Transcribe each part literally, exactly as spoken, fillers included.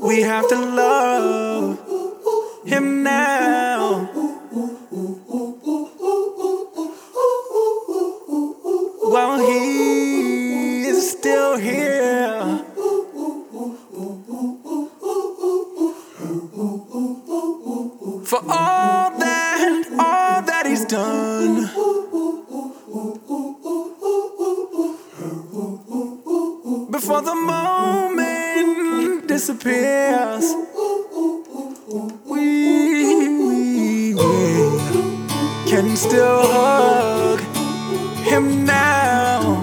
We have to love him now. While he is still here. For all that, all that he's done. Before the moment disappears, we, we, we can still hug him now.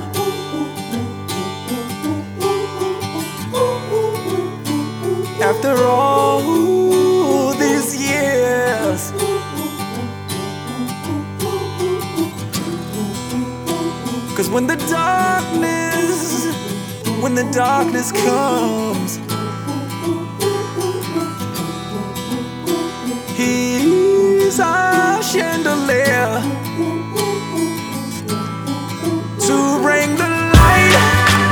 After all these years, cause when the darkness, when the darkness comes, he's our chandelier to bring the light.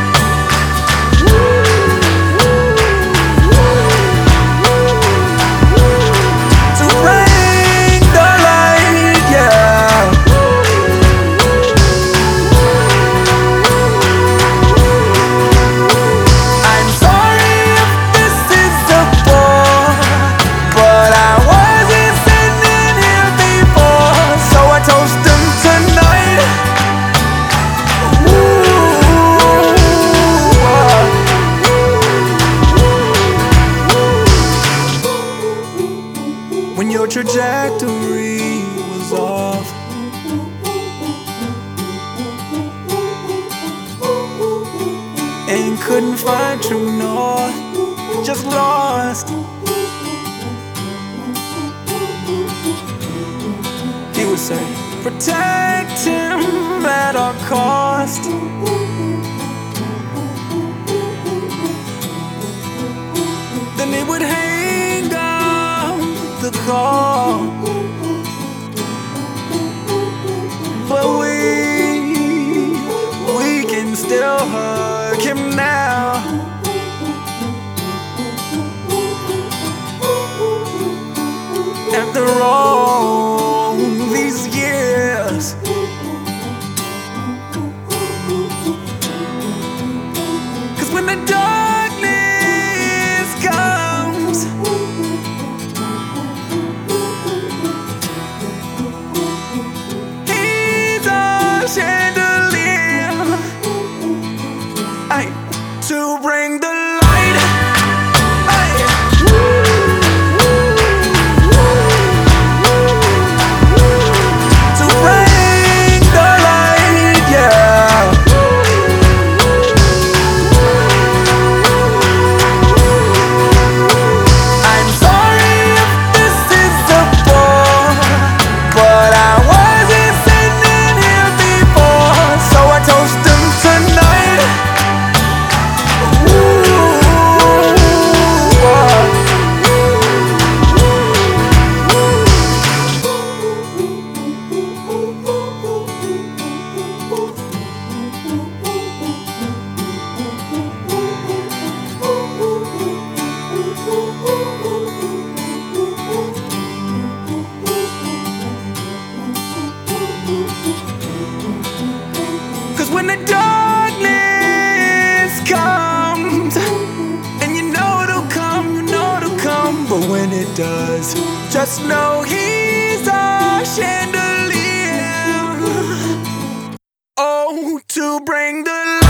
To bring the light, yeah. I'm sorry if this is a bore, but I wasn't sitting here before, so I toast him tonight. When your trajectory was off, and couldn't find true north, just lost. He would say, protect him at all cost. Then he would hang up the call, but we, we can still hug him now. After all these years, cause when the darkness comes, he's our chandelier, aye, to bring the light, aye. To bring the light, yeah. I'm sorry if this is a bore, but I wasn't sitting here before, so I toast him tonight. Cause when the darkness comes, and you know it'll come, you know it'll come, but when it does, just know he's our chandelier, oh, to bring the light.